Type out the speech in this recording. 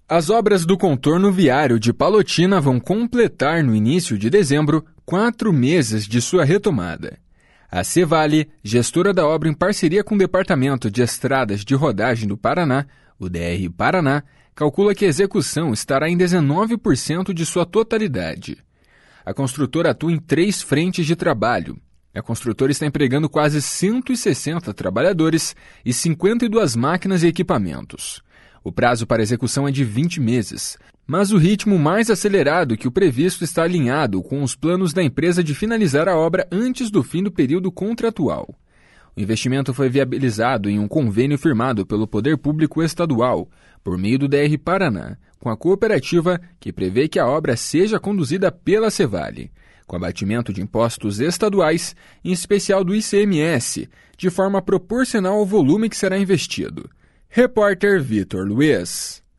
As obras do contorno viário de Palotina vão completar no início de dezembro 4 meses de sua retomada. A Cevale, gestora da obra em parceria com o Departamento de Estradas de Rodagem do Paraná, o DR Paraná, calcula que a execução estará em 19% de sua totalidade. A construtora atua em 3 frentes de trabalho. A construtora está empregando quase 160 trabalhadores e 52 máquinas e equipamentos. O prazo para execução é de 20 meses, mas o ritmo mais acelerado que o previsto está alinhado com os planos da empresa de finalizar a obra antes do fim do período contratual. O investimento foi viabilizado em um convênio firmado pelo Poder Público Estadual, por meio do DR Paraná, com a cooperativa que prevê que a obra seja conduzida pela Cevale, com abatimento de impostos estaduais, em especial do ICMS, de forma proporcional ao volume que será investido. Repórter Vitor Luiz.